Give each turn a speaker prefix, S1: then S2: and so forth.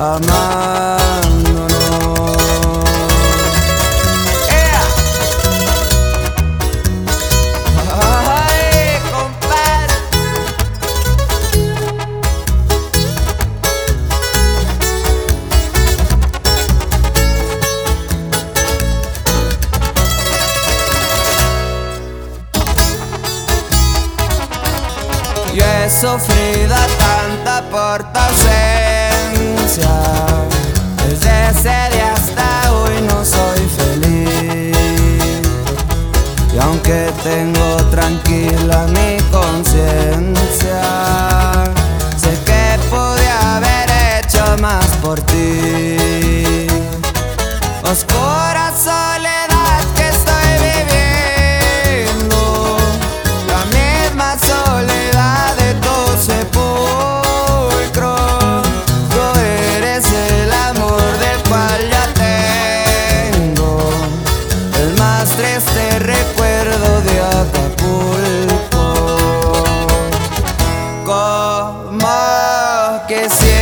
S1: amándonos. Ay, compadre. Yo he sufrido tanta por tu ausencia. Desde ese día hasta hoy no soy feliz. Y aunque tengo tranquila mi conciencia, sé que pude haber hecho más por ti. Oscura soledad que estoy viviendo, la misma soledad de tu sepulcro. Tú eres el amor del cual ya tengo el más triste recuerdo de Acapulco. Como que